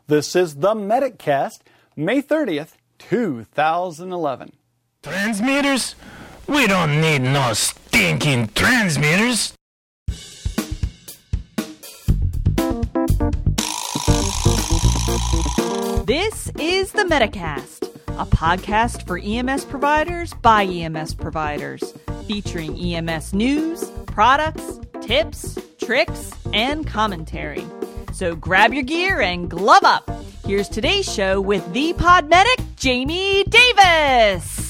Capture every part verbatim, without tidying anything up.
This is the MedicCast, May thirtieth, two thousand eleven. Transmitters? We don't need no stinking transmitters. This is the MedicCast, a podcast for E M S providers by E M S providers, featuring E M S news, products, tips, tricks, and commentary. So grab your gear and glove up. Here's today's show with the pod medic, Jamie Davis.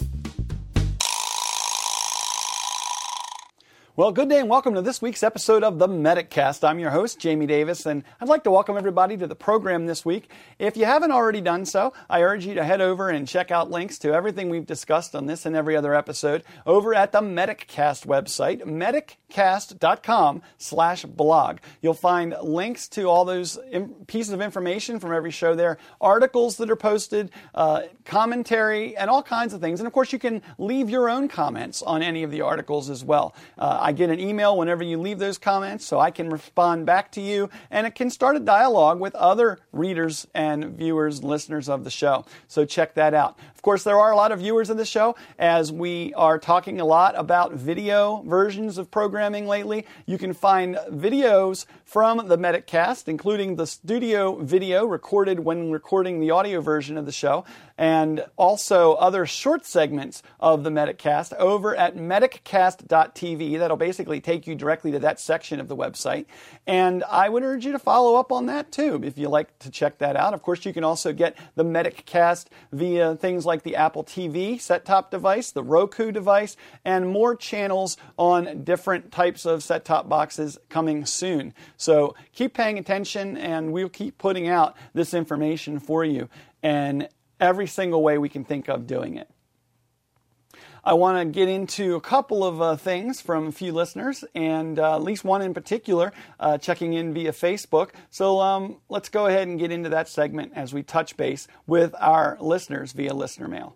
Well, good day and welcome to this week's episode of the MedicCast. I'm your host, Jamie Davis, and I'd like to welcome everybody to the program this week. If you haven't already done so, I urge you to head over and check out links to everything we've discussed on this and every other episode over at the MedicCast website, mediccast.com slash blog. You'll find links to all those pieces of information from every show there, articles that are posted, uh, commentary, and all kinds of things. And of course, you can leave your own comments on any of the articles as well. Uh, I get an email whenever you leave those comments, so I can respond back to you, and it can start a dialogue with other readers and viewers and listeners of the show. So check that out. Of course, there are a lot of viewers of the show, as we are talking a lot about video versions of programming lately. You can find videos from the MedicCast, including the studio video recorded when recording the audio version of the show, and also other short segments of the MedicCast over at mediccast dot t v. That'll basically take you directly to that section of the website. And I would urge you to follow up on that too, if you like to check that out. Of course, you can also get the MedicCast via things like the Apple T V set-top device, the Roku device, and more channels on different types of set-top boxes coming soon. So keep paying attention, and we'll keep putting out this information for you in every single way we can think of doing it. I want to get into a couple of uh, things from a few listeners, and uh, at least one in particular uh, checking in via Facebook. So um, let's go ahead and get into that segment as we touch base with our listeners via listener mail.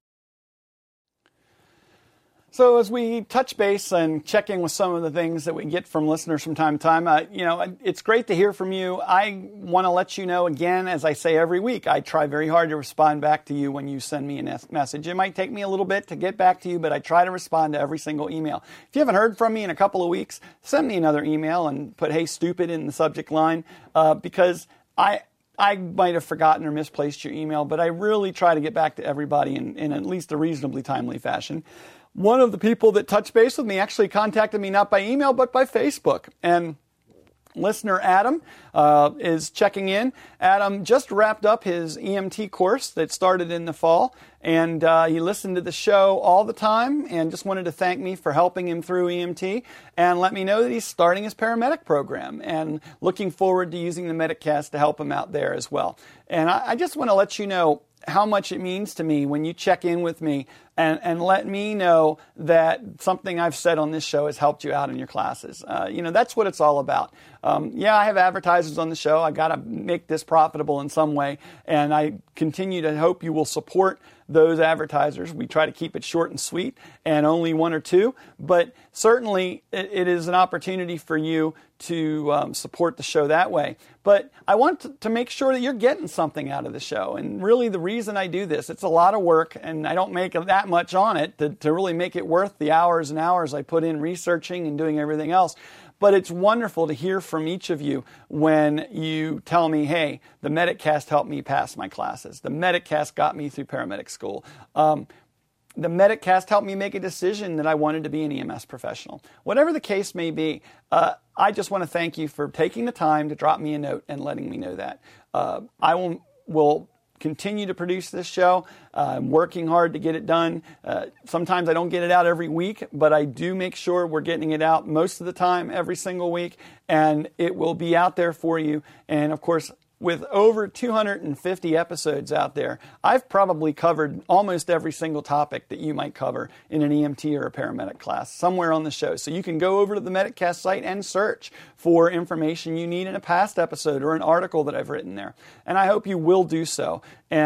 So as we touch base and check in with some of the things that we get from listeners from time to time, uh, you know, it's great to hear from you. I want to let you know again, as I say every week, I try very hard to respond back to you when you send me a message. It might take me a little bit to get back to you, but I try to respond to every single email. If you haven't heard from me in a couple of weeks, send me another email and put "Hey, stupid" in the subject line, uh, because I... I might have forgotten or misplaced your email, but I really try to get back to everybody in, in at least a reasonably timely fashion. One of the people that touched base with me actually contacted me not by email, but by Facebook. And listener Adam uh, is checking in. Adam just wrapped up his E M T course that started in the fall, and uh, he listened to the show all the time and just wanted to thank me for helping him through E M T and let me know that he's starting his paramedic program and looking forward to using the MedicCast to help him out there as well. And I, I just want to let you know how much it means to me when you check in with me and, and let me know that something I've said on this show has helped you out in your classes. Uh, you know, that's what it's all about. Um, yeah, I have advertisers on the show. I got to make this profitable in some way, and I continue to hope you will support those advertisers. We try to keep it short and sweet and only one or two, but certainly it, it is an opportunity for you to um, support the show that way. But I want to, to make sure that you're getting something out of the show. And really the reason I do this, it's a lot of work, and I don't make that much on it to, to really make it worth the hours and hours I put in researching and doing everything else. But it's wonderful to hear from each of you when you tell me, hey, the MedicCast helped me pass my classes. The MedicCast got me through paramedic school. Um, the MedicCast helped me make a decision that I wanted to be an E M S professional. Whatever the case may be, uh, I just want to thank you for taking the time to drop me a note and letting me know that. Uh, I will will continue to produce this show. Uh, I'm working hard to get it done. Uh, sometimes I don't get it out every week, but I do make sure we're getting it out most of the time, every single week, and it will be out there for you. And of course, with over two hundred fifty episodes out there, I've probably covered almost every single topic that you might cover in an E M T or a paramedic class somewhere on the show. So you can go over to the MedicCast site and search for information you need in a past episode or an article that I've written there. And I hope you will do so. And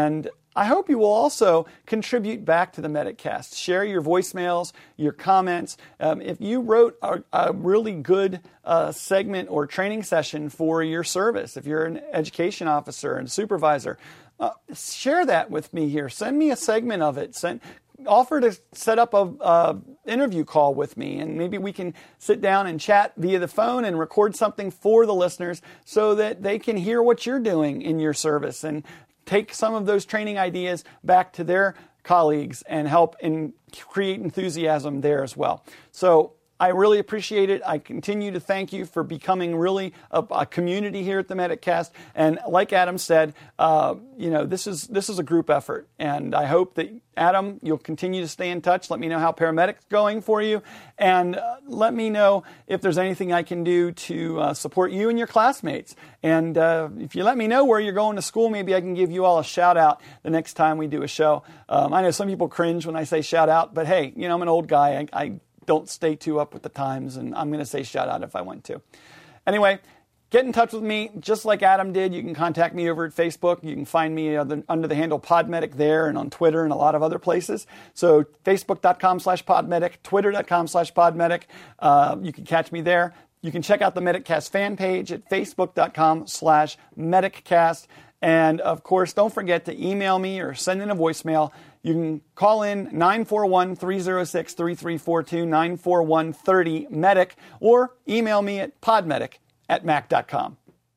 I hope you will also contribute back to the MedicCast. Share your voicemails, your comments. Um, if you wrote a, a really good uh, segment or training session for your service, if you're an education officer and supervisor, uh, share that with me here. Send me a segment of it. Send, offer to set up a uh, interview call with me, and maybe we can sit down and chat via the phone and record something for the listeners so that they can hear what you're doing in your service and take some of those training ideas back to their colleagues and help in create enthusiasm there as well. So I really appreciate it. I continue to thank you for becoming really a, a community here at the MedicCast. And like Adam said, uh, you know, this is this is a group effort. And I hope that, Adam, you'll continue to stay in touch. Let me know how paramedic's going for you. And uh, let me know if there's anything I can do to uh, support you and your classmates. And uh, if you let me know where you're going to school, maybe I can give you all a shout out the next time we do a show. Um, I know some people cringe when I say shout out, but hey, you know, I'm an old guy. I, I don't stay too up with the times, and I'm going to say shout out if I want to. Anyway, get in touch with me just like Adam did. You can contact me over at Facebook. You can find me under the handle Podmedic there, and on Twitter and a lot of other places. So facebook.com slash Podmedic, twitter.com slash Podmedic. Uh, you can catch me there. You can check out the MedicCast fan page at facebook.com slash MedicCast. And of course, don't forget to email me or send in a voicemail. You can call in nine four one, three oh six, three three four two, nine four one, three oh, medic, or email me at podmedic at mac dot com.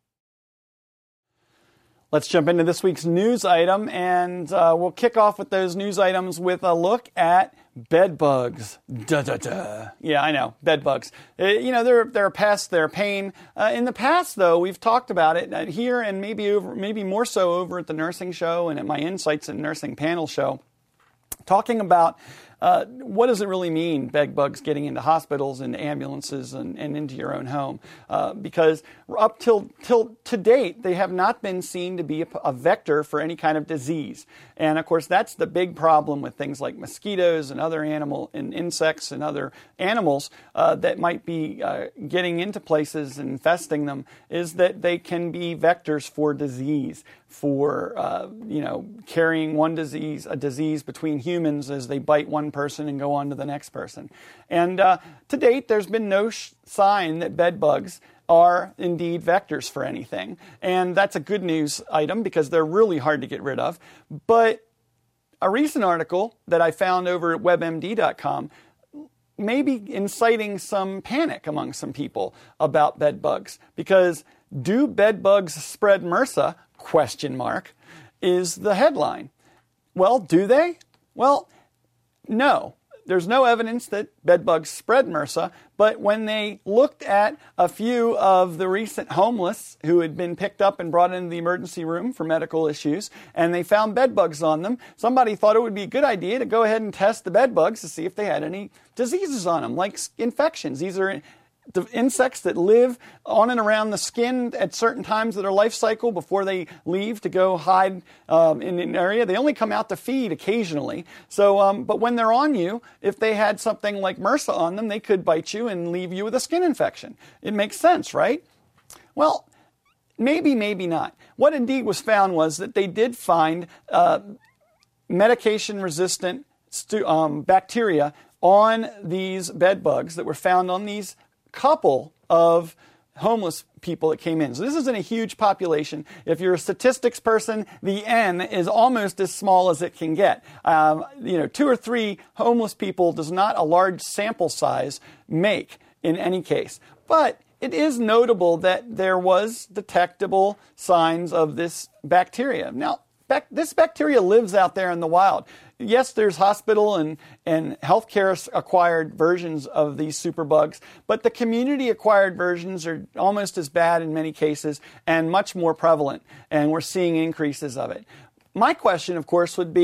Let's jump into this week's news item, and uh, we'll kick off with those news items with a look at bed bugs. Da da da. Yeah, I know, bed bugs. Uh, you know, they're they're a pest, they're a pain. Uh, in the past, though, we've talked about it uh, here, and maybe over, maybe more so over at the Nursing Show and at my Insights in Nursing panel show, talking about uh, what does it really mean, bed bugs getting into hospitals and ambulances and, and into your own home? Uh, because up till till to date, they have not been seen to be a, a vector for any kind of disease. And of course, that's the big problem with things like mosquitoes and other animal and insects and other animals uh, that might be uh, getting into places and infesting them, is that they can be vectors for disease, for uh, you know carrying one disease, a disease between humans as they bite one person and go on to the next person. And uh, to date, there's been no sh- sign that bed bugs are indeed vectors for anything. And that's a good news item because they're really hard to get rid of. But a recent article that I found over at web M D dot com may be inciting some panic among some people about bed bugs. Because do bed bugs spread MRSA? Question mark, is the headline. Well, do they? Well, no. There's no evidence that bed bugs spread MRSA, but when they looked at a few of the recent homeless who had been picked up and brought into the emergency room for medical issues, and they found bed bugs on them, somebody thought it would be a good idea to go ahead and test the bed bugs to see if they had any diseases on them, like infections. These are the insects that live on and around the skin at certain times of their life cycle before they leave to go hide um, in an area. They only come out to feed occasionally. So, um, but when they're on you, if they had something like MRSA on them, they could bite you and leave you with a skin infection. It makes sense, right? Well, maybe, maybe not. What indeed was found was that they did find uh, medication-resistant stu- um, bacteria on these bed bugs that were found on these couple of homeless people that came in. So this isn't a huge population. If you're a statistics person, the N is almost as small as it can get. Um, you know, two or three homeless people does not a large sample size make in any case. But it is notable that there was detectable signs of this bacteria. Now, bac- this bacteria lives out there in the wild. Yes, there's hospital and, and healthcare-acquired versions of these superbugs, but the community-acquired versions are almost as bad in many cases and much more prevalent, and we're seeing increases of it. My question, of course, would be,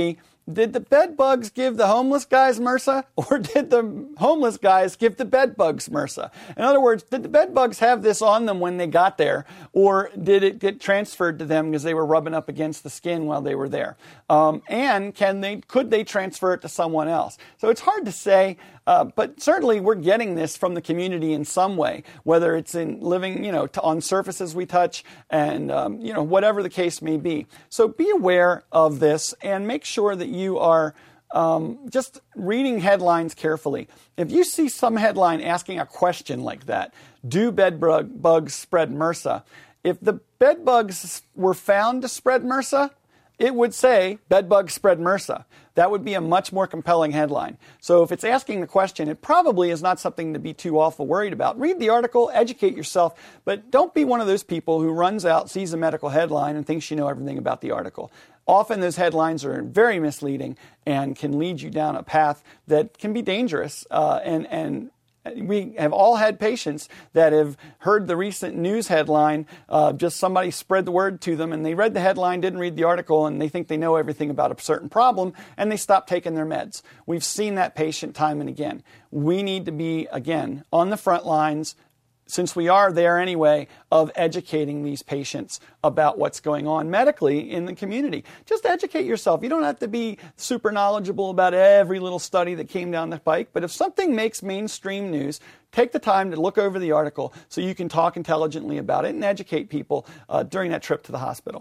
did the bed bugs give the homeless guys MRSA, or did the homeless guys give the bed bugs MRSA? In other words, did the bed bugs have this on them when they got there, or did it get transferred to them because they were rubbing up against the skin while they were there? Um, and can they, could they transfer it to someone else? So it's hard to say, uh, but certainly we're getting this from the community in some way, whether it's in living, you know, t- on surfaces we touch, and um, you know, whatever the case may be. So be aware of this and make sure that you are um, just reading headlines carefully. If you see some headline asking a question like that, do bed bug, bugs spread MRSA? If the bed bugs were found to spread MRSA, it would say bed bugs spread MRSA. That would be a much more compelling headline. So if it's asking the question, it probably is not something to be too awful worried about. Read the article, educate yourself, but don't be one of those people who runs out, sees a medical headline, and thinks you know everything about the article. Often those headlines are very misleading and can lead you down a path that can be dangerous. Uh, and, and we have all had patients that have heard the recent news headline, uh, just somebody spread the word to them, and they read the headline, didn't read the article, and they think they know everything about a certain problem, and they stop taking their meds. We've seen that patient time and again. We need to be, again, on the front lines, since we are there anyway, of educating these patients about what's going on medically in the community. Just educate yourself. You don't have to be super knowledgeable about every little study that came down the pike, but if something makes mainstream news, take the time to look over the article so you can talk intelligently about it and educate people uh, during that trip to the hospital.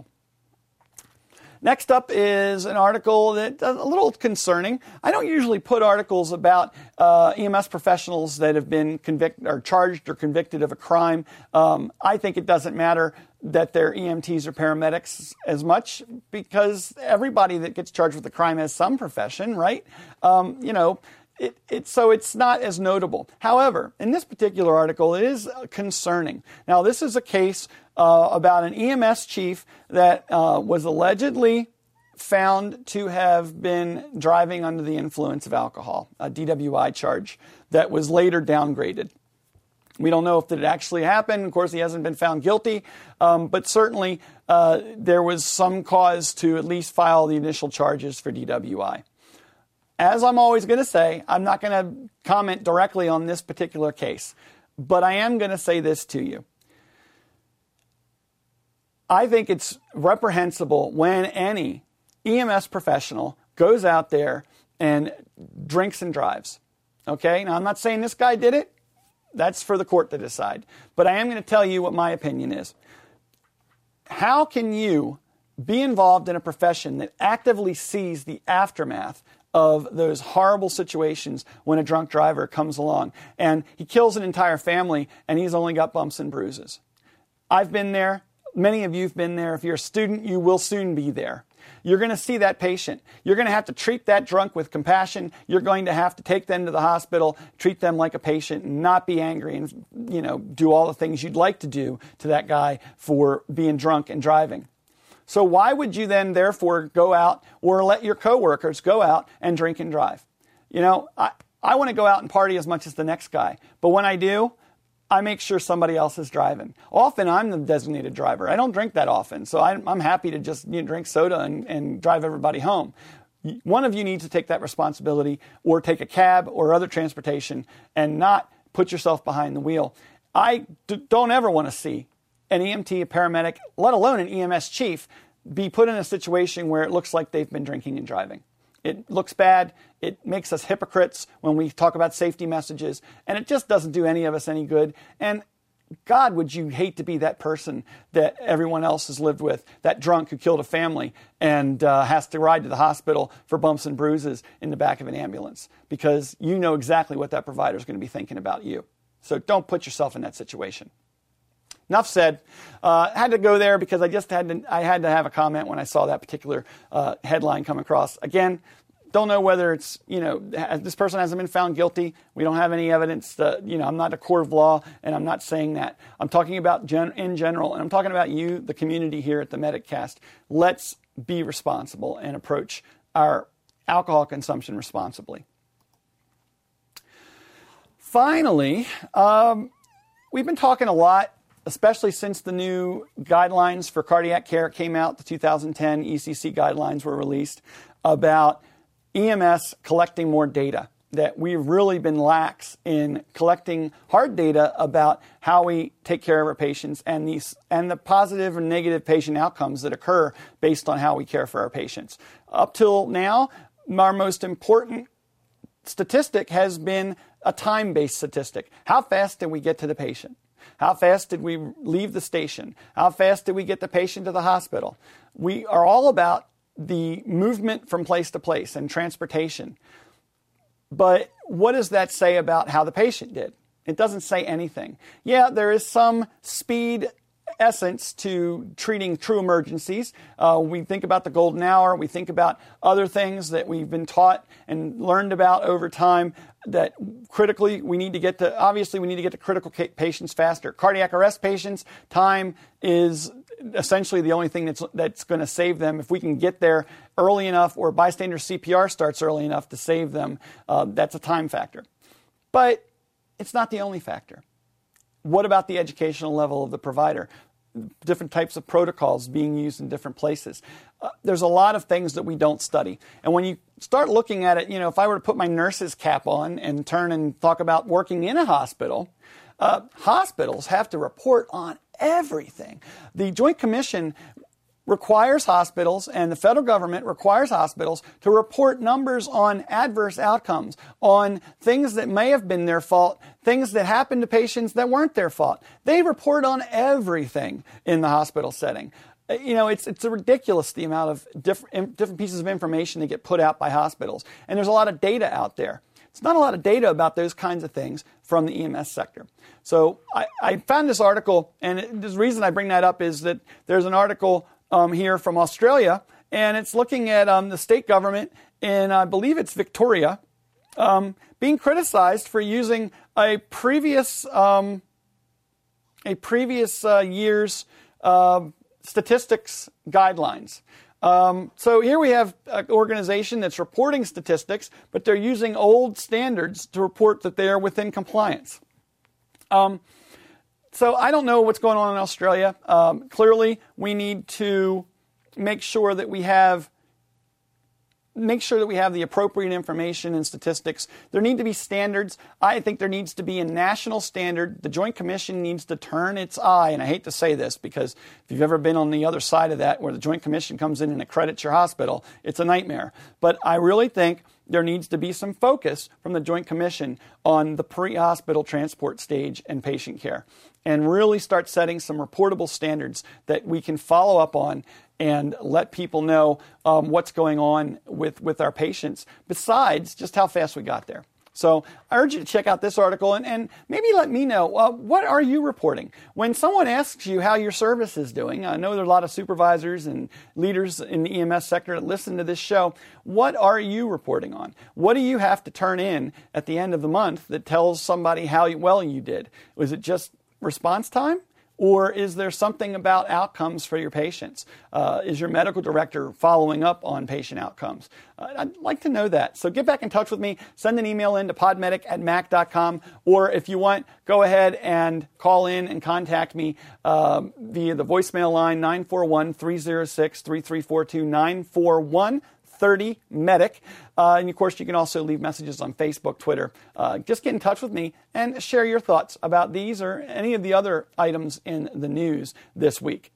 Next up is an article that's a little concerning. I don't usually put articles about uh, E M S professionals that have been convicted or charged or convicted of a crime. Um, I think it doesn't matter that they're E M Ts or paramedics as much, because everybody that gets charged with a crime has some profession, right? Um, you know, It, it, so it's not as notable. However, in this particular article, it is concerning. Now, this is a case uh, about an E M S chief that uh, was allegedly found to have been driving under the influence of alcohol, a D W I charge that was later downgraded. We don't know if that actually happened. Of course, he hasn't been found guilty, um, but certainly uh, there was some cause to at least file the initial charges for D W I. As I'm always going to say, I'm not going to comment directly on this particular case, but I am going to say this to you. I think it's reprehensible when any E M S professional goes out there and drinks and drives. Okay? Now, I'm not saying this guy did it. That's for the court to decide. But I am going to tell you what my opinion is. How can you be involved in a profession that actively sees the aftermath of those horrible situations when a drunk driver comes along and he kills an entire family and he's only got bumps and bruises? I've been there. Many of you have been there. If you're a student, you will soon be there. You're going to see that patient. You're going to have to treat that drunk with compassion. You're going to have to take them to the hospital, treat them like a patient, and not be angry and, you know, do all the things you'd like to do to that guy for being drunk and driving. So why would you then therefore go out or let your coworkers go out and drink and drive? You know, I, I want to go out and party as much as the next guy. But when I do, I make sure somebody else is driving. Often I'm the designated driver. I don't drink that often. So I'm, I'm happy to just you know, drink soda and, and drive everybody home. One of you needs to take that responsibility or take a cab or other transportation and not put yourself behind the wheel. I d- don't ever want to see an E M T, a paramedic, let alone an E M S chief, be put in a situation where it looks like they've been drinking and driving. It looks bad. It makes us hypocrites when we talk about safety messages, and it just doesn't do any of us any good. And God, would you hate to be that person that everyone else has lived with, that drunk who killed a family and uh, has to ride to the hospital for bumps and bruises in the back of an ambulance, because you know exactly what that provider is going to be thinking about you. So don't put yourself in that situation. Enough said. Uh, had to go there because I just had to. I had to have a comment when I saw that particular uh, headline come across. Again, don't know whether it's you know this person hasn't been found guilty. We don't have any evidence. That, you know, I'm not a court of law, and I'm not saying that. I'm talking about gen- in general, and I'm talking about you, the community here at the Medicast. Let's be responsible and approach our alcohol consumption responsibly. Finally, um, we've been talking a lot, especially since the new guidelines for cardiac care came out, the two thousand ten E C C guidelines were released, about E M S collecting more data, that we've really been lax in collecting hard data about how we take care of our patients and these and the positive and negative patient outcomes that occur based on how we care for our patients. Up till now, our most important statistic has been a time-based statistic. How fast did we get to the patient? How fast did we leave the station? How fast did we get the patient to the hospital? We are all about the movement from place to place and transportation. But what does that say about how the patient did? It doesn't say anything. Yeah, there is some speed essence to treating true emergencies. Uh, we think about the golden hour. We think about other things that we've been taught and learned about over time that critically we need to get to, obviously we need to get to critical patients faster. Cardiac arrest patients, time is essentially the only thing that's that's going to save them. If we can get there early enough or bystander C P R starts early enough to save them, uh, that's a time factor. But it's not the only factor. What about the educational level of the provider? Different types of protocols being used in different places. Uh, there's a lot of things that we don't study. And when you start looking at it, you know, if I were to put my nurse's cap on and turn and talk about working in a hospital, uh, hospitals have to report on everything. The Joint Commission requires hospitals, and the federal government requires hospitals to report numbers on adverse outcomes, on things that may have been their fault, things that happened to patients that weren't their fault. They report on everything in the hospital setting. You know, it's it's a ridiculous the amount of different different pieces of information that get put out by hospitals, and there's a lot of data out there. It's not a lot of data about those kinds of things from the E M S sector. So I, I found this article, and it, the reason I bring that up is that there's an article Um, here from Australia, and it's looking at um, the state government in, I believe it's Victoria, um, being criticized for using a previous um, a previous uh, year's uh, statistics guidelines. Um, so here we have an organization that's reporting statistics, but they're using old standards to report that they are within compliance. Um, So I don't know what's going on in Australia. Um, clearly, we need to make sure that we have make sure that we have the appropriate information and statistics. There need to be standards. I think there needs to be a national standard. The Joint Commission needs to turn its eye, and I hate to say this because if you've ever been on the other side of that where the Joint Commission comes in and accredits your hospital, it's a nightmare. But I really think there needs to be some focus from the Joint Commission on the pre-hospital transport stage and patient care, and really start setting some reportable standards that we can follow up on and let people know um, what's going on with, with our patients, besides just how fast we got there. So I urge you to check out this article and, and maybe let me know, uh, what are you reporting? When someone asks you how your service is doing, I know there are a lot of supervisors and leaders in the E M S sector that listen to this show. What are you reporting on? What do you have to turn in at the end of the month that tells somebody how well you did? Was it just response time? Or is there something about outcomes for your patients? Uh, is your medical director following up on patient outcomes? Uh, I'd like to know that. So get back in touch with me. Send an email in to podmedic at mac dot com. Or if you want, go ahead and call in and contact me uh, via the voicemail line nine four one, three oh six, three three four two, nine four one, thirty medic. Uh, and of course, you can also leave messages on Facebook, Twitter. Uh, just get in touch with me and share your thoughts about these or any of the other items in the news this week.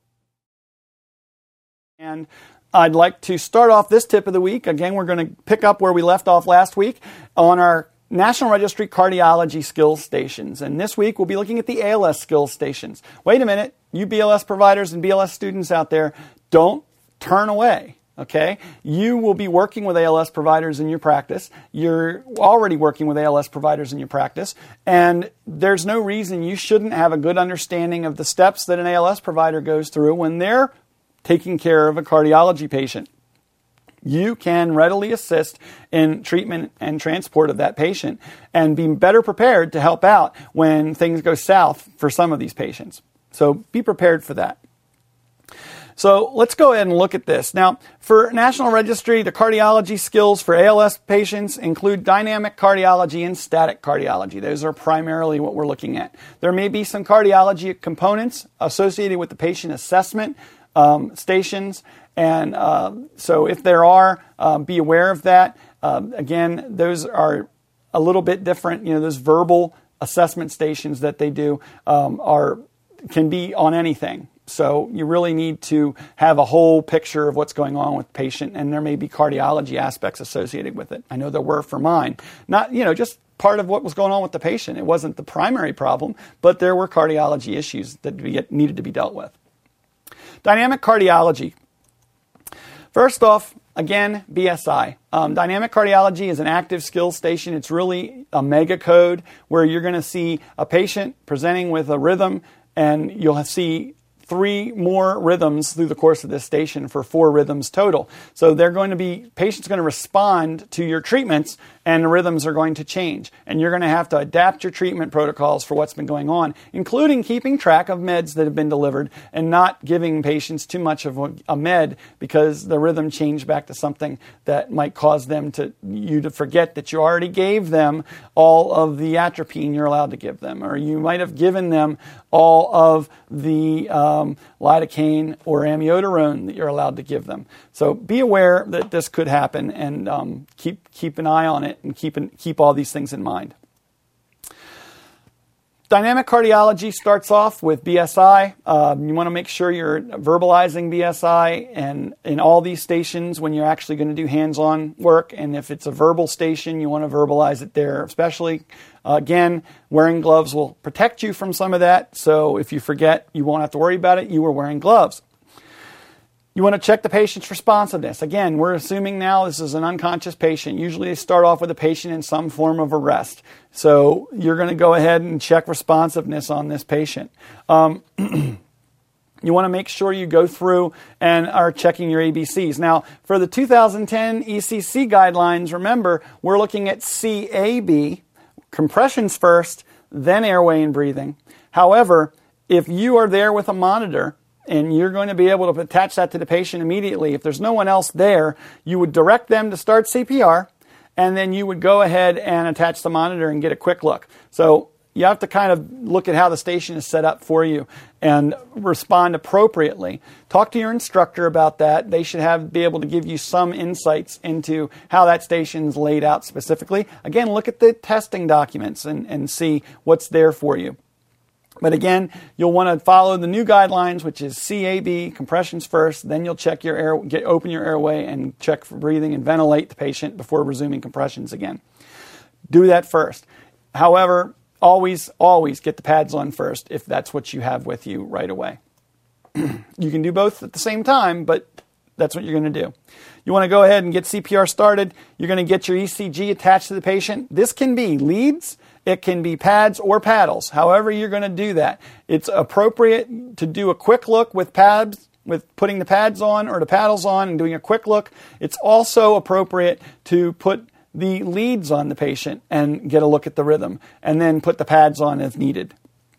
And I'd like to start off this tip of the week. Again, we're going to pick up where we left off last week on our National Registry Cardiology Skills Stations. And this week, we'll be looking at the A L S Skills Stations. Wait a minute, you B L S providers and B L S students out there, don't turn away. Okay, you will be working with A L S providers in your practice. You're already working with A L S providers in your practice, and there's no reason you shouldn't have a good understanding of the steps that an A L S provider goes through when they're taking care of a cardiology patient. You can readily assist in treatment and transport of that patient and be better prepared to help out when things go south for some of these patients. So be prepared for that. So let's go ahead and look at this. Now, for National Registry, the cardiology skills for A L S patients include dynamic cardiology and static cardiology. Those are primarily what we're looking at. There may be some cardiology components associated with the patient assessment um, stations. And uh, so if there are, uh, be aware of that. Uh, again, those are a little bit different. You know, those verbal assessment stations that they do um, are can be on anything. So you really need to have a whole picture of what's going on with the patient, and there may be cardiology aspects associated with it. I know there were for mine. Not, you know, just part of what was going on with the patient. It wasn't the primary problem, but there were cardiology issues that needed to be dealt with. Dynamic cardiology. First off, again, B S I. Um, dynamic cardiology is an active skills station. It's really a mega code where you're going to see a patient presenting with a rhythm, and you'll see three more rhythms through the course of this station for four rhythms total. So they're going to be, patient's going to respond to your treatments, and the rhythms are going to change. And you're going to have to adapt your treatment protocols for what's been going on, including keeping track of meds that have been delivered and not giving patients too much of a med because the rhythm changed back to something that might cause them to you to forget that you already gave them all of the atropine you're allowed to give them, or you might have given them all of the um, lidocaine or amiodarone that you're allowed to give them. So be aware that this could happen, and um, keep keep an eye on it, and keep an, keep all these things in mind. Dynamic cardiology starts off with B S I. Um, you want to make sure you're verbalizing B S I and in all these stations when you're actually going to do hands-on work. And if it's a verbal station, you want to verbalize it there especially. Uh, again, wearing gloves will protect you from some of that. So if you forget, you won't have to worry about it. You were wearing gloves. You want to check the patient's responsiveness. Again, we're assuming now this is an unconscious patient. Usually they start off with a patient in some form of arrest. So you're going to go ahead and check responsiveness on this patient. Um, you want to make sure you go through and are checking your A B Cs. Now, for the two thousand ten E C C guidelines, remember, we're looking at C A B, compressions first, then airway and breathing. However, if you are there with a monitor, and you're going to be able to attach that to the patient immediately, if there's no one else there, you would direct them to start C P R, and then you would go ahead and attach the monitor and get a quick look. So you have to kind of look at how the station is set up for you and respond appropriately. Talk to your instructor about that. They should have be able to give you some insights into how that station is laid out specifically. Again, look at the testing documents and, and see what's there for you. But again, you'll want to follow the new guidelines, which is C A B, compressions first. Then you'll check your air, get open your airway and check for breathing and ventilate the patient before resuming compressions again. Do that first. However, always, always get the pads on first if that's what you have with you right away. You can do both at the same time, but that's what you're going to do. You want to go ahead and get C P R started. You're going to get your E C G attached to the patient. This can be leads. It can be pads or paddles. However you're going to do that. It's appropriate to do a quick look with pads, with putting the pads on or the paddles on and doing a quick look. It's also appropriate to put the leads on the patient and get a look at the rhythm, and then put the pads on as needed.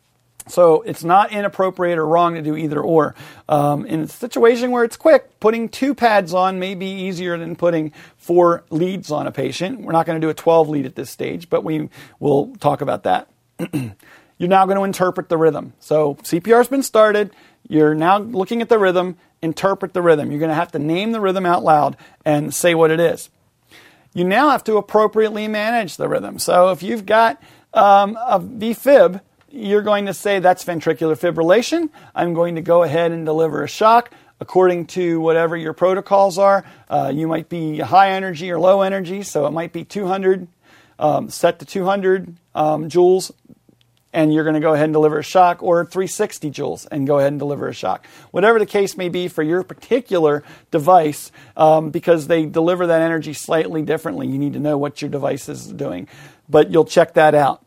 So it's not inappropriate or wrong to do either or. Um, in a situation where it's quick, putting two pads on may be easier than putting four leads on a patient. We're not going to do a twelve lead at this stage, but we will talk about that. You're now going to interpret the rhythm. So C P R has been started. You're now looking at the rhythm. Interpret the rhythm. You're going to have to name the rhythm out loud and say what it is. You now have to appropriately manage the rhythm. So if you've got um, a V fib, you're going to say that's ventricular fibrillation. I'm going to go ahead and deliver a shock according to whatever your protocols are. Uh, you might be high energy or low energy, so it might be two hundred, um, set to two hundred um, joules, and you're going to go ahead and deliver a shock, or three hundred sixty joules and go ahead and deliver a shock. Whatever the case may be for your particular device, um, because they deliver that energy slightly differently, you need to know what your device is doing. But you'll check that out.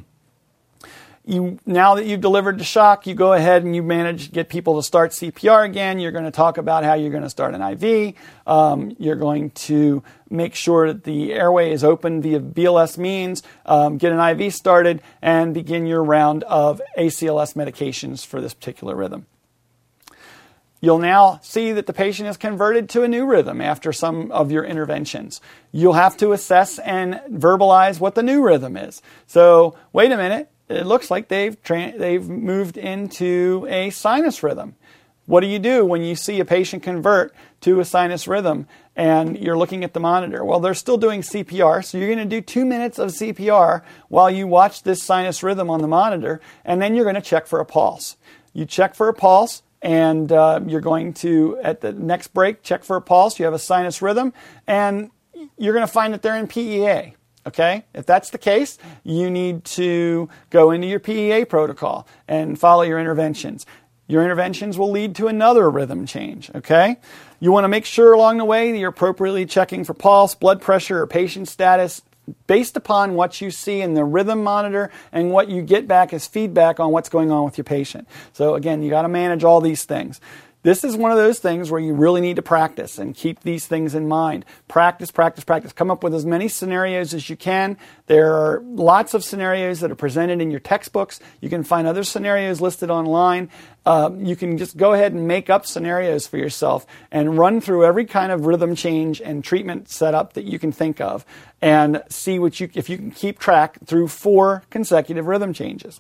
You, now that you've delivered the shock, you go ahead and you manage to get people to start C P R again. You're going to talk about how you're going to start an I V. Um, you're going to make sure that the airway is open via B L S means, um, get an I V started, and begin your round of A C L S medications for this particular rhythm. You'll now see that the patient is converted to a new rhythm after some of your interventions. You'll have to assess and verbalize what the new rhythm is. So, wait a minute. It looks like they've tra- they've moved into a sinus rhythm. What do you do when you see a patient convert to a sinus rhythm and you're looking at the monitor? Well, they're still doing C P R, so you're going to do two minutes of C P R while you watch this sinus rhythm on the monitor, and then you're going to check for a pulse. You check for a pulse, and uh, you're going to, at the next break, check for a pulse. You have a sinus rhythm, and you're going to find that they're in P E A. Okay? If that's the case, you need to go into your P E A protocol and follow your interventions. Your interventions will lead to another rhythm change, okay? You want to make sure along the way that you're appropriately checking for pulse, blood pressure, or patient status based upon what you see in the rhythm monitor and what you get back as feedback on what's going on with your patient. So again, you got to manage all these things. This is one of those things where you really need to practice and keep these things in mind. Practice, practice, practice. Come up with as many scenarios as you can. There are lots of scenarios that are presented in your textbooks. You can find other scenarios listed online. Uh, you can just go ahead and make up scenarios for yourself and run through every kind of rhythm change and treatment setup that you can think of and see what you, if you can keep track through four consecutive rhythm changes.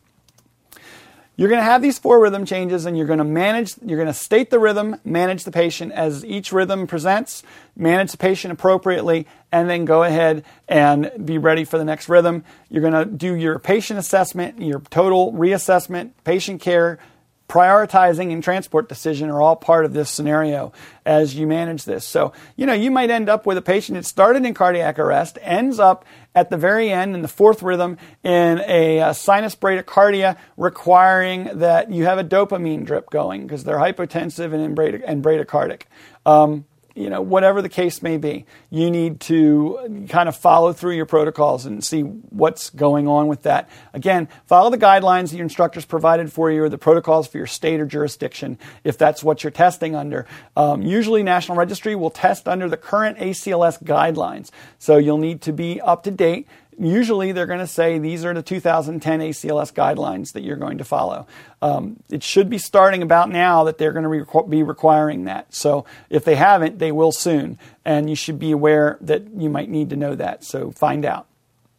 You're going to have these four rhythm changes, and you're going to manage, you're going to state the rhythm, manage the patient as each rhythm presents, manage the patient appropriately, and then go ahead and be ready for the next rhythm. You're going to do your patient assessment, your total reassessment, patient care, prioritizing and transport decision are all part of this scenario as you manage this. So, you know, you might end up with a patient that started in cardiac arrest, ends up at the very end in the fourth rhythm in a, a sinus bradycardia requiring that you have a dopamine drip going because they're hypotensive and, in brady, and bradycardic. Um, You know, whatever the case may be, you need to kind of follow through your protocols and see what's going on with that. Again, follow the guidelines that your instructors provided for you or the protocols for your state or jurisdiction if that's what you're testing under. Um, usually National Registry will test under the current A C L S guidelines, so you'll need to be up to date. Usually they're going to say these are the two thousand ten A C L S guidelines that you're going to follow. Um, it should be starting about now that they're going to re- be requiring that. So if they haven't, they will soon. And you should be aware that you might need to know that. So find out.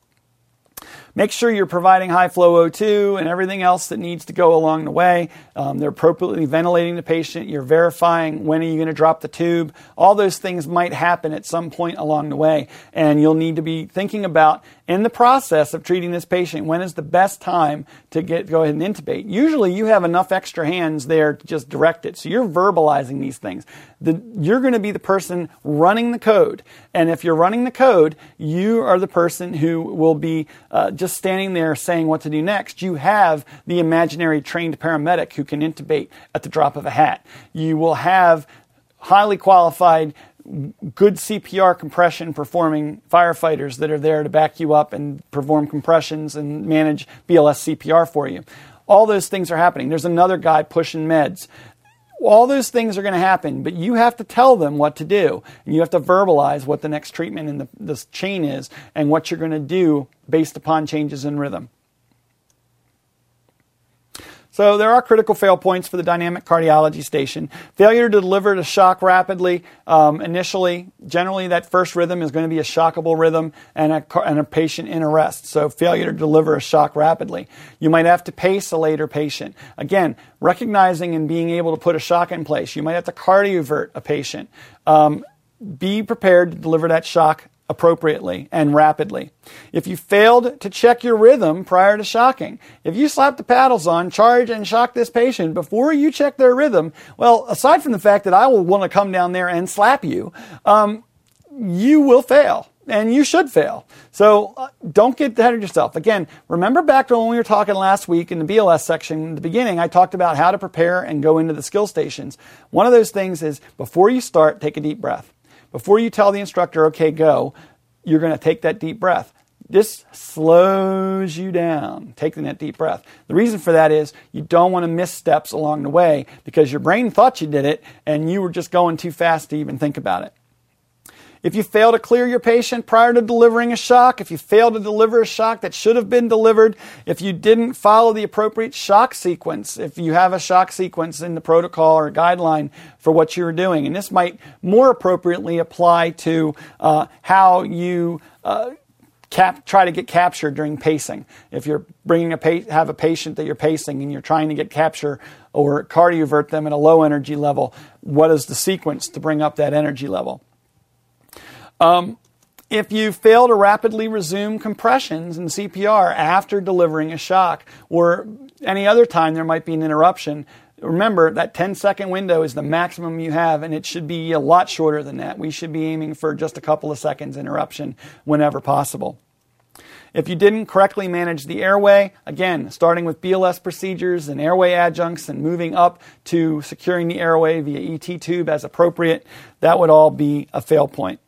Make sure you're providing high flow O two and everything else that needs to go along the way. Um, they're appropriately ventilating the patient. You're verifying when are you going to drop the tube. All those things might happen at some point along the way. And you'll need to be thinking about, in the process of treating this patient, when is the best time to get go ahead and intubate. Usually you have enough extra hands there to just direct it. So you're verbalizing these things. The, you're going to be the person running the code. And if you're running the code, you are the person who will be uh, just standing there saying what to do next. You have the imaginary trained paramedic who can intubate at the drop of a hat. You will have highly qualified, good C P R compression performing firefighters that are there to back you up and perform compressions and manage B L S C P R for you. All those things are happening. There's another guy pushing meds. All those things are going to happen, but you have to tell them what to do. And you have to verbalize what the next treatment in the, this chain is and what you're going to do based upon changes in rhythm. So there are critical fail points for the dynamic cardiology station. Failure to deliver the shock rapidly. Um, initially, generally that first rhythm is going to be a shockable rhythm and a, and a patient in arrest. So failure to deliver a shock rapidly. You might have to pace a later patient. Again, recognizing and being able to put a shock in place. You might have to cardiovert a patient. Um, be prepared to deliver that shock appropriately and rapidly. If you failed to check your rhythm prior to shocking, if you slap the paddles on, charge and shock this patient before you check their rhythm, well, aside from the fact that I will want to come down there and slap you, um, you will fail. And you should fail. So uh, don't get ahead of yourself. Again, remember back to when we were talking last week in the B L S section, in the beginning, I talked about how to prepare and go into the skill stations. One of those things is before you start, take a deep breath. Before you tell the instructor, okay, go, you're going to take that deep breath. This slows you down, taking that deep breath. The reason for that is you don't want to miss steps along the way because your brain thought you did it and you were just going too fast to even think about it. If you fail to clear your patient prior to delivering a shock, if you fail to deliver a shock that should have been delivered, if you didn't follow the appropriate shock sequence, if you have a shock sequence in the protocol or guideline for what you're doing, and this might more appropriately apply to uh, how you uh, cap, try to get captured during pacing. If you're bringing a pa- have a patient that you're pacing and you're trying to get capture or cardiovert them at a low energy level, what is the sequence to bring up that energy level? Um, if you fail to rapidly resume compressions in C P R after delivering a shock or any other time there might be an interruption, remember that ten second window is the maximum you have, and it should be a lot shorter than that. We should be aiming for just a couple of seconds interruption whenever possible. If you didn't correctly manage the airway, again, starting with B L S procedures and airway adjuncts and moving up to securing the airway via E T tube as appropriate, that would all be a fail point.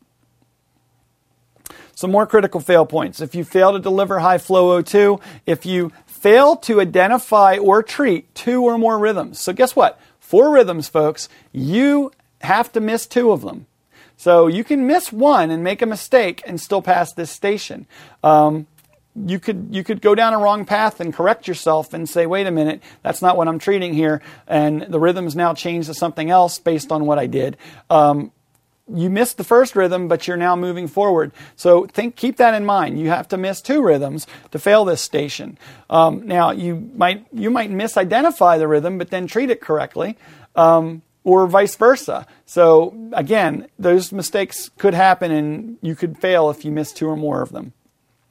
Some more critical fail points. If you fail to deliver high flow O two, if you fail to identify or treat two or more rhythms. So guess what? Four rhythms, folks. You have to miss two of them. So you can miss one and make a mistake and still pass this station. Um, you could you could go down a wrong path and correct yourself and say, wait a minute, that's not what I'm treating here, and the rhythm's now changed to something else based on what I did. Um, You missed the first rhythm, but you're now moving forward. So think, keep that in mind. You have to miss two rhythms to fail this station. Um, now you might you might misidentify the rhythm, but then treat it correctly, um, or vice versa. So again, those mistakes could happen, and you could fail if you miss two or more of them.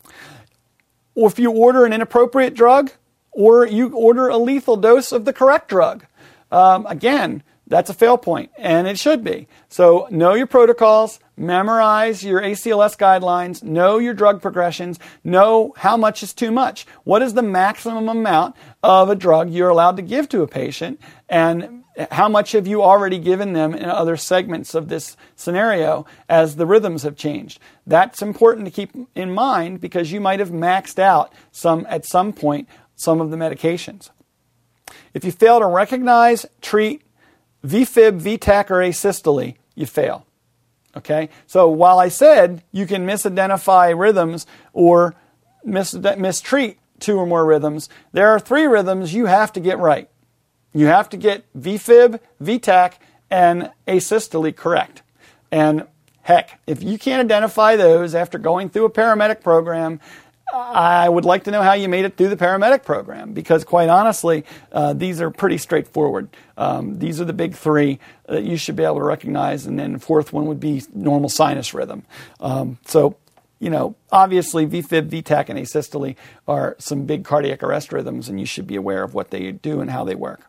Or if you order an inappropriate drug, or you order a lethal dose of the correct drug, um, again. That's a fail point, and it should be. So know your protocols, memorize your A C L S guidelines, know your drug progressions, know how much is too much. What is the maximum amount of a drug you're allowed to give to a patient, and how much have you already given them in other segments of this scenario as the rhythms have changed? That's important to keep in mind because you might have maxed out some at some point some of the medications. If you fail to recognize, treat, V-fib, V-tach, or asystole, you fail. Okay? So while I said you can misidentify rhythms or mis- mistreat two or more rhythms, there are three rhythms you have to get right. You have to get V-fib, V-tach, and asystole correct. And heck, if you can't identify those after going through a paramedic program, I would like to know how you made it through the paramedic program, because quite honestly, uh, these are pretty straightforward. Um, these are the big three that you should be able to recognize, and then the fourth one would be normal sinus rhythm. Um, so, you know, obviously V-fib, V-tach, and asystole are some big cardiac arrest rhythms, and you should be aware of what they do and how they work.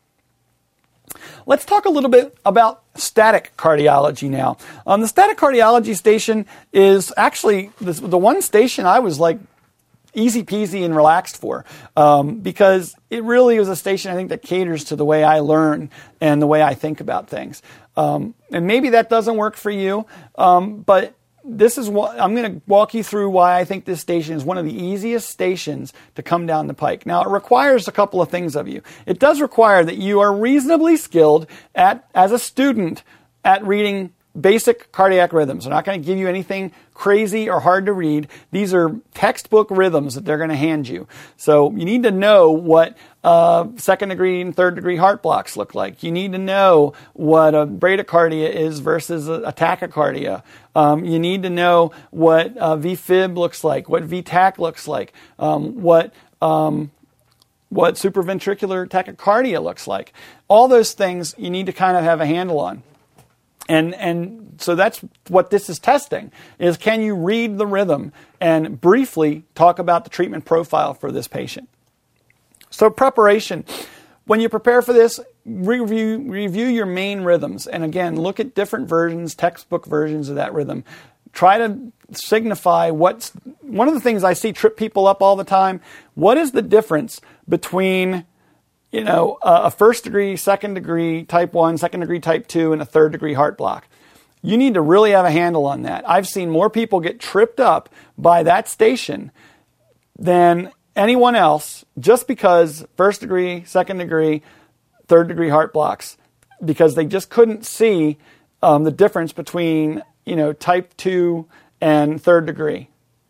Let's talk a little bit about static cardiology now. Um, the static cardiology station is actually the, the one station I was like easy peasy and relaxed for, um, because it really is a station I think that caters to the way I learn and the way I think about things. Um, and maybe that doesn't work for you, um, but this is what I'm going to walk you through why I think this station is one of the easiest stations to come down the pike. Now, it requires a couple of things of you. It does require that you are reasonably skilled at, as a student, at reading basic cardiac rhythms. They're not going to give you anything crazy or hard to read. These are textbook rhythms that they're going to hand you. So you need to know what uh, second degree and third degree heart blocks look like. You need to know what a bradycardia is versus a, a tachycardia. Um, you need to know what uh, V-fib looks like, what V-tach looks like, um, what um, what supraventricular tachycardia looks like. All those things you need to kind of have a handle on. And and so that's what this is testing, is can you read the rhythm and briefly talk about the treatment profile for this patient. So preparation. When you prepare for this, review, review your main rhythms. And again, look at different versions, textbook versions of that rhythm. Try to signify what's... One of the things I see trip people up all the time, what is the difference between... You know, uh, a first degree, second degree, type one, second degree, type two, and a third degree heart block. You need to really have a handle on that. I've seen more people get tripped up by that station than anyone else just because first degree, second degree, third degree heart blocks, because they just couldn't see um, the difference between, you know, type two and third degree.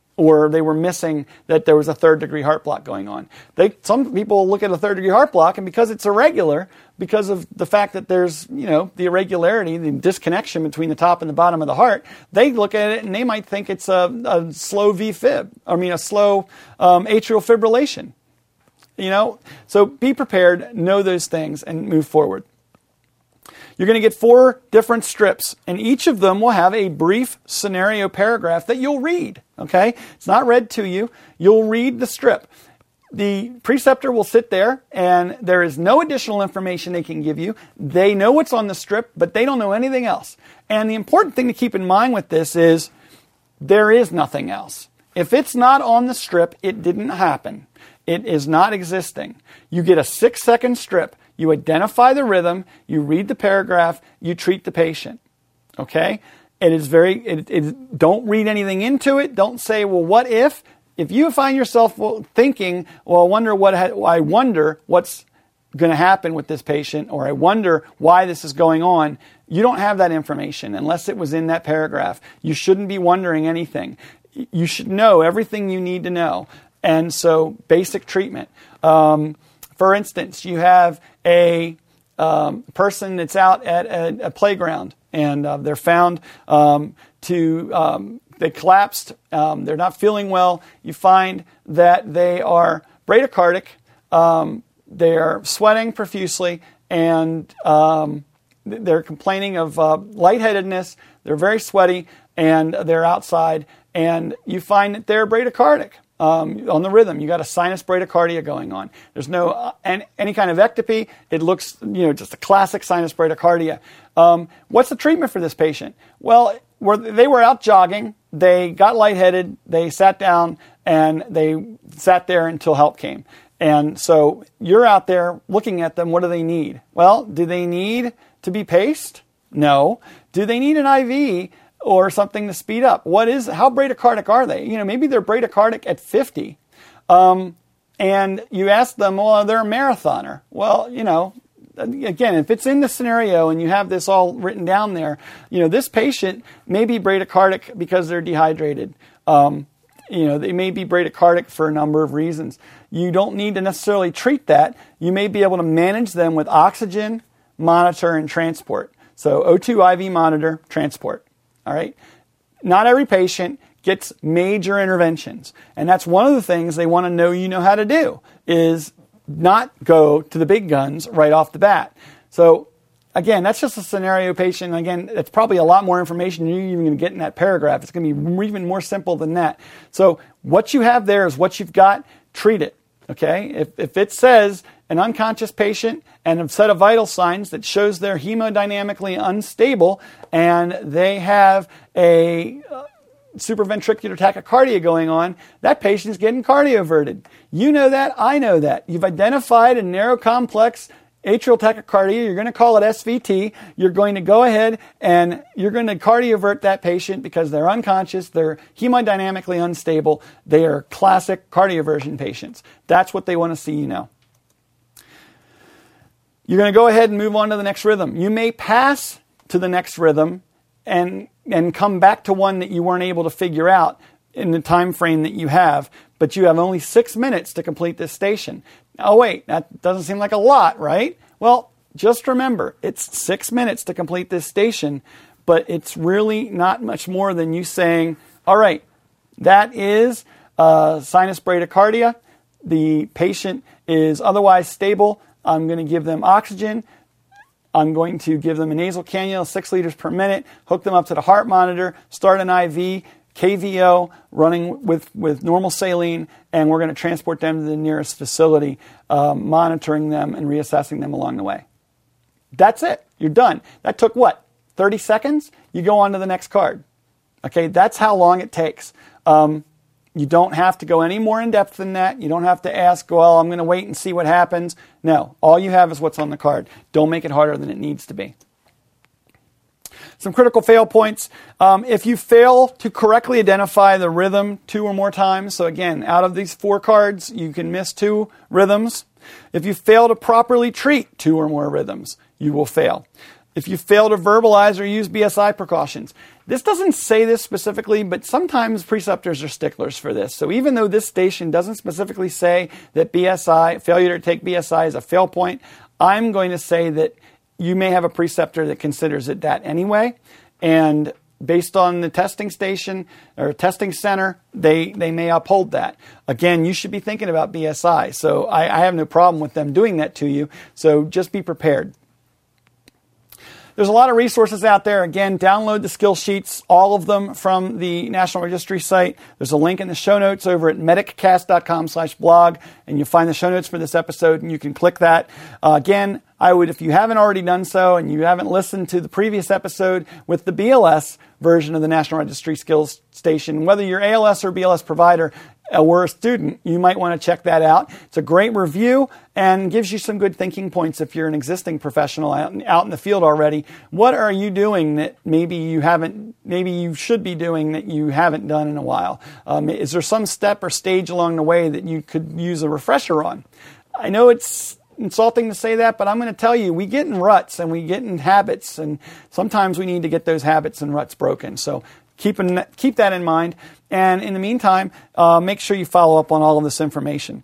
or they were missing that there was a third degree heart block going on. They, some people look at a third degree heart block, and because it's irregular, because of the fact that there's, you know, the irregularity, the disconnection between the top and the bottom of the heart, they look at it and they might think it's a, a slow V fib, I mean a slow um, atrial fibrillation. You know, so be prepared, know those things, and move forward. You're going to get four different strips, and each of them will have a brief scenario paragraph that you'll read, okay? It's not read to you. You'll read the strip. The preceptor will sit there, and there is no additional information they can give you. They know what's on the strip, but they don't know anything else. And the important thing to keep in mind with this is there is nothing else. If it's not on the strip, it didn't happen. It is not existing. You get a six-second strip. You identify the rhythm, you read the paragraph, you treat the patient. Okay? It is very, it, it, don't read anything into it. Don't say, well, what if? If you find yourself thinking, well, I wonder what, I wonder what's going to happen with this patient, or I wonder why this is going on, you don't have that information unless it was in that paragraph. You shouldn't be wondering anything. You should know everything you need to know. And so, basic treatment. Um, For instance, you have a um, person that's out at a, a playground, and uh, they're found um, to, um, they collapsed, um, they're not feeling well. You find that they are bradycardic, um, they're sweating profusely, and um, they're complaining of uh, lightheadedness, they're very sweaty, and they're outside, and you find that they're bradycardic. Um, on the rhythm, you got a sinus bradycardia going on. There's no uh, any, any kind of ectopy. It looks, you know, just a classic sinus bradycardia. Um, what's the treatment for this patient? Well, were, they were out jogging. They got lightheaded. They sat down and they sat there until help came. And so you're out there looking at them. What do they need? Well, do they need to be paced? No. Do they need an I V? Or something to speed up? What is, how bradycardic are they? You know, maybe they're bradycardic at fifty. Um, and you ask them, well, they're a marathoner. Well, you know, again, if it's in the scenario and you have this all written down there, you know, this patient may be bradycardic because they're dehydrated. Um, you know, they may be bradycardic for a number of reasons. You don't need to necessarily treat that. You may be able to manage them with oxygen, monitor, and transport. So O two I V monitor, transport. All right. Not every patient gets major interventions. And that's one of the things they want to know you know how to do, is not go to the big guns right off the bat. So again, that's just a scenario patient. Again, it's probably a lot more information than you're even going to get in that paragraph. It's going to be even more simple than that. So what you have there is what you've got. Treat it. Okay. If, if it says an unconscious patient and a set of vital signs that shows they're hemodynamically unstable and they have a uh, supraventricular tachycardia going on, that patient is getting cardioverted. You know that, I know that. You've identified a narrow complex atrial tachycardia. You're going to call it S V T. You're going to go ahead and you're going to cardiovert that patient because they're unconscious, they're hemodynamically unstable, they are classic cardioversion patients. That's what they want to see you know. You're going to go ahead and move on to the next rhythm. You may pass to the next rhythm and and come back to one that you weren't able to figure out in the time frame that you have, but you have only six minutes to complete this station. Oh, wait, that doesn't seem like a lot, right? Well, just remember, it's six minutes to complete this station, but it's really not much more than you saying, all right, that is uh, sinus bradycardia. The patient is otherwise stable. I'm going to give them oxygen. I'm going to give them a nasal cannula, six liters per minute, hook them up to the heart monitor, start an I V, K V O, running with, with normal saline, and we're going to transport them to the nearest facility, um, monitoring them and reassessing them along the way. That's it. You're done. That took what? thirty seconds? You go on to the next card. Okay, that's how long it takes. Um, you don't have to go any more in depth than that. You don't have to ask, well, I'm going to wait and see what happens. No, all you have is what's on the card. Don't make it harder than it needs to be. Some critical fail points. Um, if you fail to correctly identify the rhythm two or more times, so again, out of these four cards, you can miss two rhythms. If you fail to properly treat two or more rhythms, you will fail. if you fail to verbalize or use B S I precautions. This doesn't say this specifically, but sometimes preceptors are sticklers for this. So even though this station doesn't specifically say that B S I, failure to take B S I is a fail point, I'm going to say that you may have a preceptor that considers it that anyway. And based on the testing station or testing center, they, they may uphold that. Again, you should be thinking about B S I. So I, I have no problem with them doing that to you. So just be prepared. There's a lot of resources out there. Again, download the skill sheets, all of them from the National Registry site. There's a link in the show notes over at mediccast.com slash blog, and you'll find the show notes for this episode, and you can click that. Uh, again, I would, if you haven't already done so and you haven't listened to the previous episode with the B L S version of the National Registry Skills Station, whether you're A L S or B L S provider or a student, you might want to check that out. It's a great review and gives you some good thinking points if you're an existing professional out in, out in the field already. What are you doing that maybe you haven't, maybe you should be doing that you haven't done in a while? Um, is there some step or stage along the way that you could use a refresher on? I know it's insulting to say that, but I'm going to tell you, we get in ruts and we get in habits, and sometimes we need to get those habits and ruts broken. So keep, in, keep that in mind. And in the meantime, uh, make sure you follow up on all of this information.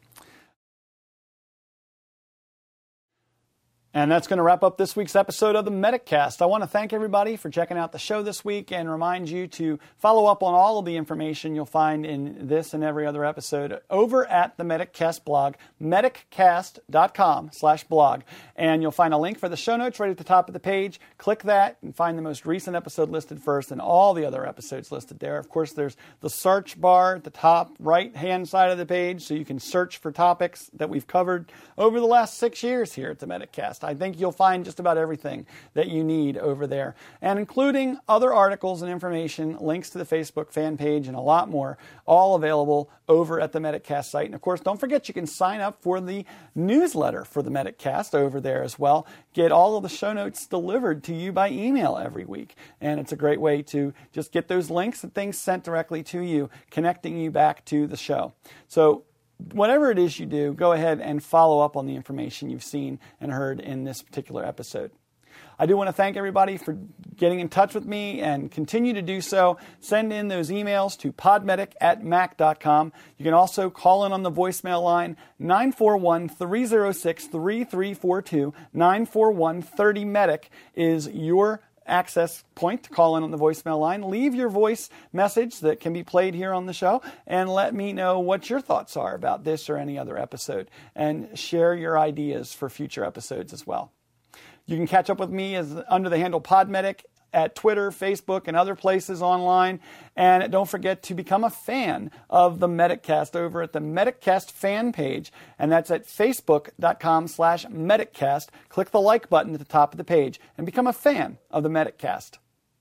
And that's going to wrap up this week's episode of the MedicCast. I want to thank everybody for checking out the show this week and remind you to follow up on all of the information you'll find in this and every other episode over at the MedicCast blog, mediccast.com slash blog. And you'll find a link for the show notes right at the top of the page. Click that and find the most recent episode listed first and all the other episodes listed there. Of course, there's the search bar at the top right-hand side of the page, so you can search for topics that we've covered over the last six years here at the MedicCast. I think you'll find just about everything that you need over there, and including other articles and information, links to the Facebook fan page, and a lot more, all available over at the MedicCast site. And of course, don't forget you can sign up for the newsletter for the MedicCast over there as well. Get all of the show notes delivered to you by email every week, and it's a great way to just get those links and things sent directly to you, connecting you back to the show. So whatever it is you do, go ahead and follow up on the information you've seen and heard in this particular episode. I do want to thank everybody for getting in touch with me and continue to do so. Send in those emails to podmedic at mac dot com. You can also call in on the voicemail line nine four one, three oh six, three three four two. nine four one, thirty medic is your access point to call in on the voicemail line. Leave your voice message that can be played here on the show and let me know what your thoughts are about this or any other episode, and share your ideas for future episodes as well. You can catch up with me as under the handle Podmedic at Twitter, Facebook, and other places online. And don't forget to become a fan of the MedicCast over at the MedicCast fan page. And that's at facebook.com slash MedicCast. Click the like button at the top of the page and become a fan of the MedicCast.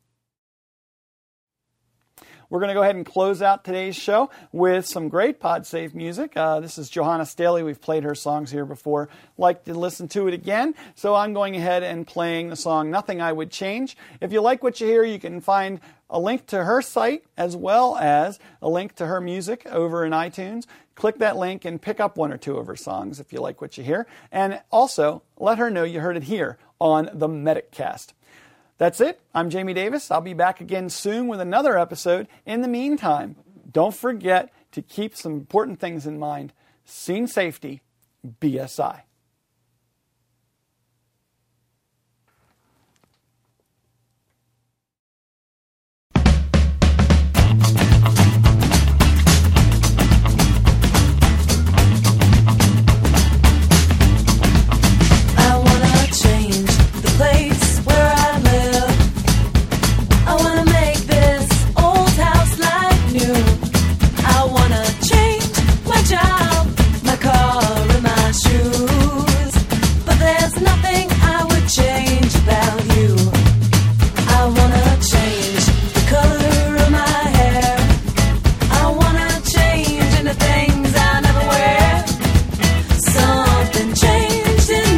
We're going to go ahead and close out today's show with some great PodSafe music. Uh, this is Johanna Staley. We've played her songs here before. Like to listen to it again, so I'm going ahead and playing the song Nothing I Would Change. If you like what you hear, you can find a link to her site as well as a link to her music over in iTunes. Click that link and pick up one or two of her songs if you like what you hear. And also, let her know you heard it here on the MedicCast. That's it. I'm Jamie Davis. I'll be back again soon with another episode. In the meantime, don't forget to keep some important things in mind. Scene safety, B S I.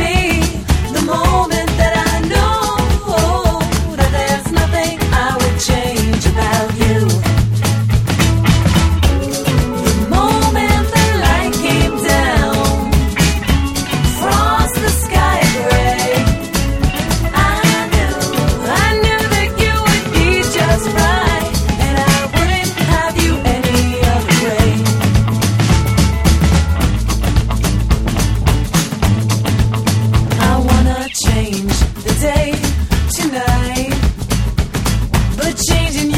Change. for the change in